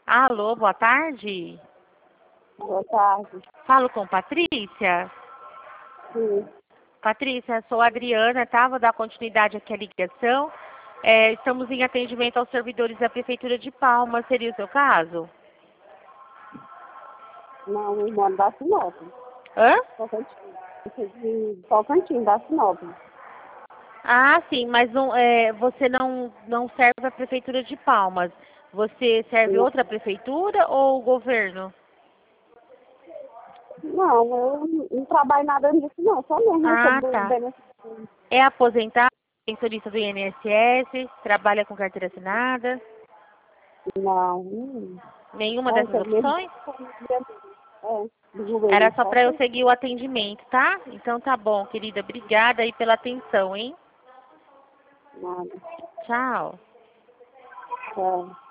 Alô, boa tarde. Boa tarde. Falo com Patrícia. Sim. Patrícia, sou a Adriana, tá? Vou dar continuidade aqui à ligação. Estamos em atendimento aos servidores da Prefeitura de Palmas. Seria o seu caso? Não, eu moro da Sinop. Hã? Tocantins. Eu sou de Tocantins, da Sinop. Ah, sim, mas você não serve a Prefeitura de Palmas. Você serve Não, outra prefeitura ou o governo? eu não trabalho nada nisso, não. Só mesmo Ah, recebo tá. benefício. É aposentado, pensionista do INSS, trabalha com carteira assinada? Não. Nenhuma É, isso dessas é mesmo opções? do governo. Era só para eu seguir o atendimento, tá? Então tá bom, querida. Obrigada aí pela atenção, hein? Nada. Tchau. É.